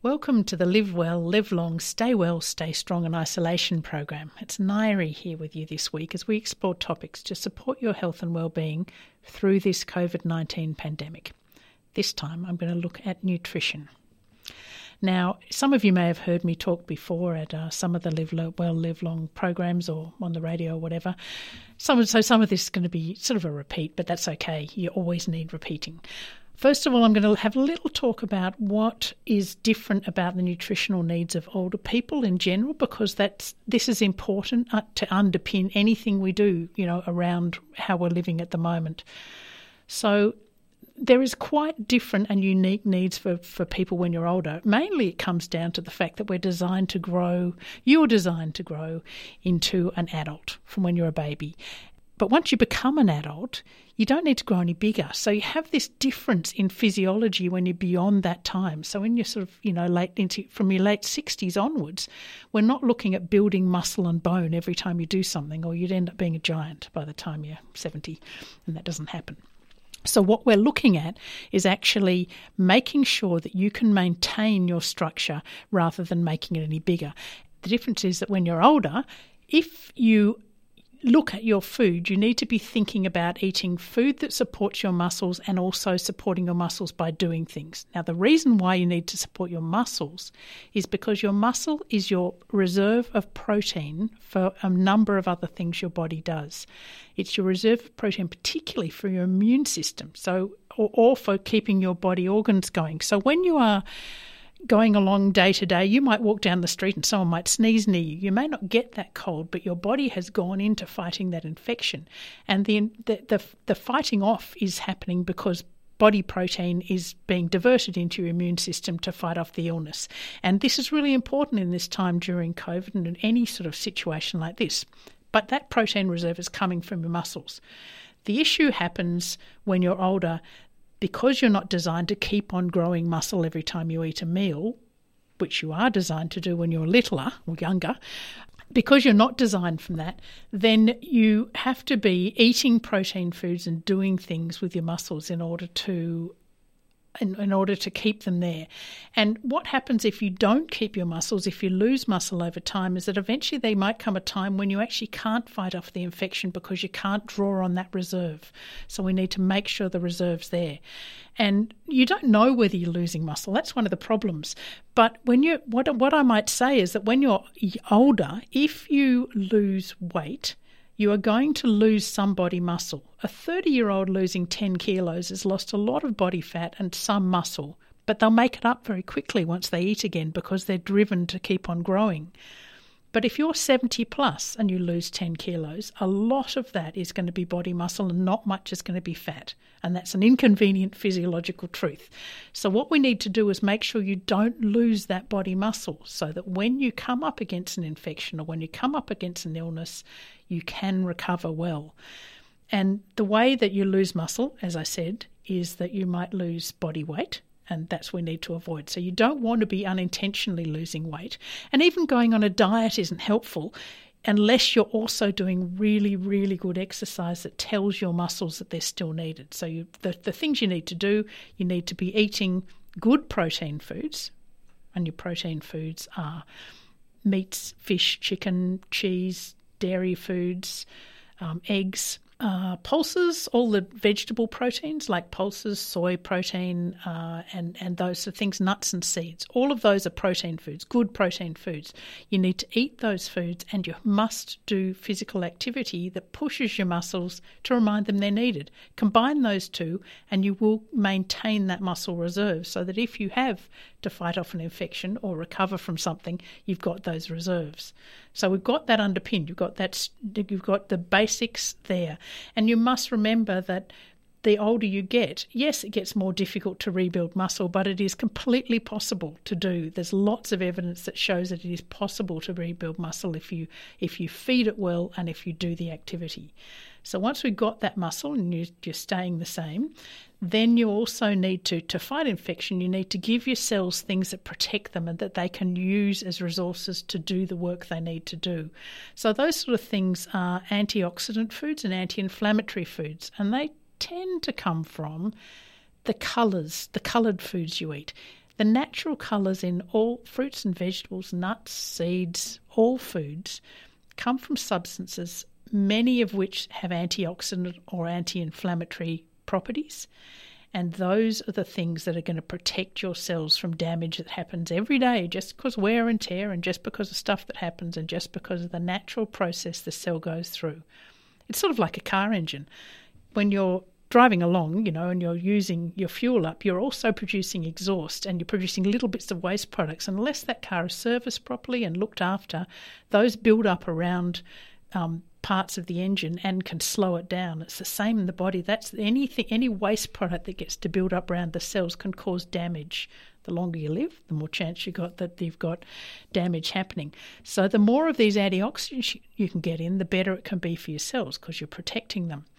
Welcome to the Live Well, Live Long, Stay Well, Stay Strong and Isolation program. It's Nairi here with you this week as we explore topics to support your health and well-being through this COVID-19 pandemic. This time I'm going to look at nutrition. Now, some of you may have heard me talk before at some of the Live Well, Live Long programs or on the radio or whatever. So some of this is going to be sort of a repeat, but that's okay. You always need repeating. First of all, I'm going to have a little talk about what is different about the nutritional needs of older people in general, because this is important to underpin anything we do, around how we're living at the moment. So there is quite different and unique needs for people when you're older. Mainly it comes down to the fact that you're designed to grow into an adult from when you're a baby. But once you become an adult, you don't need to grow any bigger. So you have this difference in physiology when you're beyond that time. So when you're sort of, from your late 60s onwards, we're not looking at building muscle and bone every time you do something, or you'd end up being a giant by the time you're 70, and that doesn't happen. So what we're looking at is actually making sure that you can maintain your structure rather than making it any bigger. The difference is that when you're older, if you look at your food, you need to be thinking about eating food that supports your muscles and also supporting your muscles by doing things. Now, the reason why you need to support your muscles is because your muscle is your reserve of protein for a number of other things your body does. It's your reserve of protein particularly for your immune system, or for keeping your body organs going. So when you are going along day to day, you might walk down the street and someone might sneeze near you. You may not get that cold, but your body has gone into fighting that infection. And the fighting off is happening because body protein is being diverted into your immune system to fight off the illness. And this is really important in this time during COVID and in any sort of situation like this. But that protein reserve is coming from your muscles. The issue happens when you're older, because you're not designed to keep on growing muscle every time you eat a meal, which you are designed to do when you're littler or younger. Because you're not designed from that, then you have to be eating protein foods and doing things with your muscles in order to keep them there. And what happens if you don't keep your muscles, if you lose muscle over time, is that eventually there might come a time when you actually can't fight off the infection because you can't draw on that reserve. So we need to make sure the reserve's there. And you don't know whether you're losing muscle. That's one of the problems. But what I might say is that when you're older, if you lose weight, you are going to lose some body muscle. A 30-year-old losing 10 kilos has lost a lot of body fat and some muscle, but they'll make it up very quickly once they eat again because they're driven to keep on growing. But if you're 70 plus and you lose 10 kilos, a lot of that is going to be body muscle and not much is going to be fat. And that's an inconvenient physiological truth. So what we need to do is make sure you don't lose that body muscle so that when you come up against an infection or when you come up against an illness, you can recover well. And the way that you lose muscle, as I said, is that you might lose body weight. And that's what we need to avoid. So you don't want to be unintentionally losing weight. And even going on a diet isn't helpful unless you're also doing really, really good exercise that tells your muscles that they're still needed. So the things you need to do, you need to be eating good protein foods. And your protein foods are meats, fish, chicken, cheese, dairy foods, eggs, pulses, all the vegetable proteins like pulses, soy protein, and those sort of things, nuts and seeds. All of those are protein foods, good protein foods. You need to eat those foods and you must do physical activity that pushes your muscles to remind them they're needed. Combine those two and you will maintain that muscle reserve so that if you have to fight off an infection or recover from something, you've got those reserves. So we've got that underpinned. You've got the basics there. And you must remember that the older you get, yes, it gets more difficult to rebuild muscle, but it is completely possible to do. There's lots of evidence that shows that it is possible to rebuild muscle if you feed it well and if you do the activity. So once we've got that muscle and you're staying the same, then you also need to fight infection, you need to give your cells things that protect them and that they can use as resources to do the work they need to do. So those sort of things are antioxidant foods and anti-inflammatory foods, and they tend to come from the coloured foods you eat. The natural colours in all fruits and vegetables, nuts, seeds, all foods come from substances, many of which have antioxidant or anti-inflammatory properties. And those are the things that are going to protect your cells from damage that happens every day just because wear and tear and just because of stuff that happens and just because of the natural process the cell goes through. It's sort of like a car engine. When you're driving along, and you're using your fuel up, you're also producing exhaust and you're producing little bits of waste products. And unless that car is serviced properly and looked after, those build up around parts of the engine and can slow it down. It's the same in the body. That's any waste product that gets to build up around the cells can cause damage. The longer you live, the more chance you got that you've got damage happening. So the more of these antioxidants you can get in, the better it can be for your cells because you're protecting them.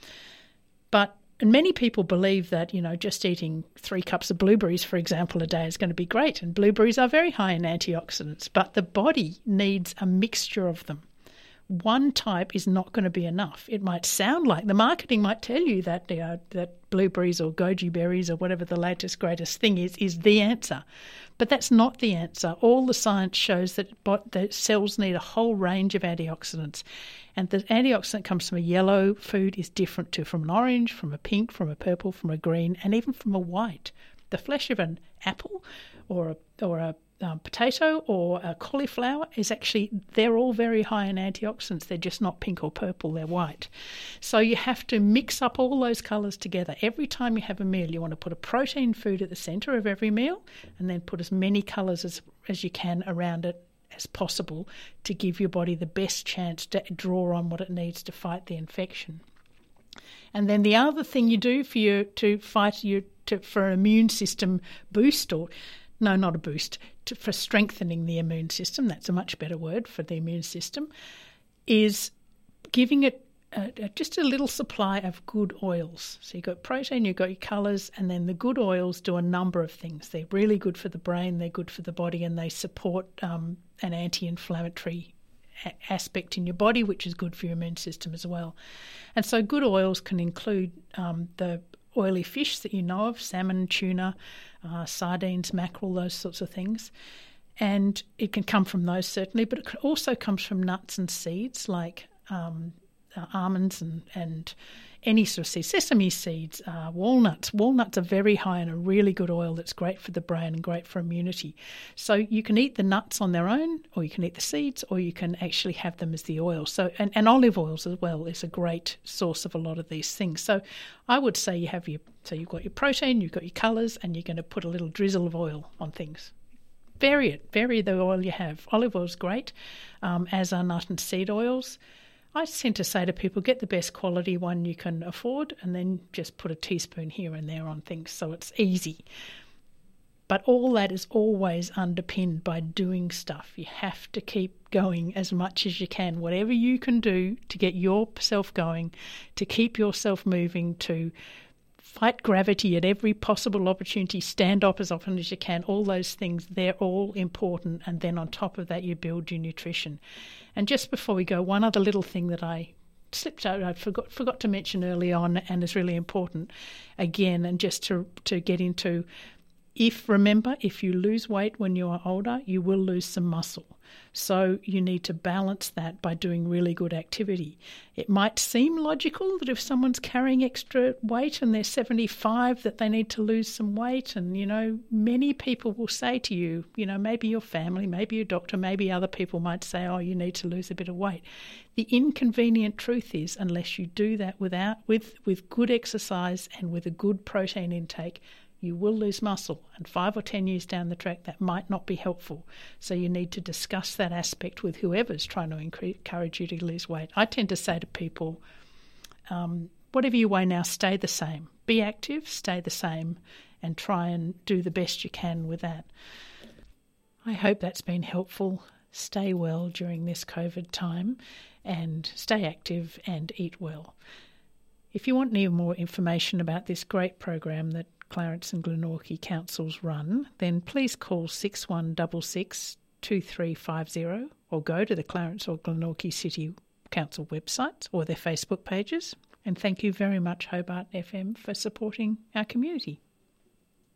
And many people believe that, just eating 3 cups of blueberries, for example, a day is going to be great. And blueberries are very high in antioxidants, but the body needs a mixture of them. One type is not going to be enough. It might sound like the marketing might tell you that that blueberries or goji berries or whatever the latest greatest thing is the answer, but that's not the answer. All the science shows that the cells need a whole range of antioxidants, and the antioxidant comes from a yellow food is different to from an orange, from a pink, from a purple, from a green, and even from a white. The flesh of an apple or a potato or a cauliflower they're all very high in antioxidants. They're just not pink or purple, they're white. So you have to mix up all those colours together. Every time you have a meal, you want to put a protein food at the centre of every meal and then put as many colours as you can around it as possible to give your body the best chance to draw on what it needs to fight the infection. And then the other thing you do for an immune system boost, for strengthening the immune system, that's a much better word for the immune system, is giving it just a little supply of good oils. So you've got protein, you've got your colours, and then the good oils do a number of things. They're really good for the brain, they're good for the body, and they support an anti-inflammatory aspect in your body, which is good for your immune system as well. And so good oils can include the oily fish that you know of, salmon, tuna, sardines, mackerel, those sorts of things. And it can come from those certainly, but it also comes from nuts and seeds like almonds and any sort of seeds, sesame seeds, walnuts. Walnuts are very high in a really good oil that's great for the brain and great for immunity. So you can eat the nuts on their own, or you can eat the seeds, or you can actually have them as the oil. So and olive oils as well is a great source of a lot of these things. So I would say you've got your protein, you've got your colours, and you're going to put a little drizzle of oil on things. Vary the oil you have. Olive oil is great, as are nut and seed oils. I tend to say to people, get the best quality one you can afford and then just put a teaspoon here and there on things so it's easy. But all that is always underpinned by doing stuff. You have to keep going as much as you can. Whatever you can do to get yourself going, to keep yourself moving, to fight gravity at every possible opportunity, stand up as often as you can, all those things, they're all important. And then on top of that, you build your nutrition. And just before we go, one other little thing that I slipped out, I forgot to mention early on and is really important again, and just to get into, if you lose weight when you are older, you will lose some muscle. So you need to balance that by doing really good activity. It might seem logical that if someone's carrying extra weight and they're 75 that they need to lose some weight. And, many people will say to you, maybe your family, maybe your doctor, maybe other people might say, oh, you need to lose a bit of weight. The inconvenient truth is, unless you do that with good exercise and with a good protein intake, you will lose muscle, and 5 or 10 years down the track that might not be helpful. So you need to discuss that aspect with whoever's trying to encourage you to lose weight. I tend to say to people, whatever you weigh now, stay the same. Be active, stay the same, and try and do the best you can with that. I hope that's been helpful. Stay well during this COVID time and stay active and eat well. If you want any more information about this great program that Clarence and Glenorchy councils run, then please call 6166 2350 or go to the Clarence or Glenorchy City Council websites or their Facebook pages. And thank you very much, Hobart FM, for supporting our community.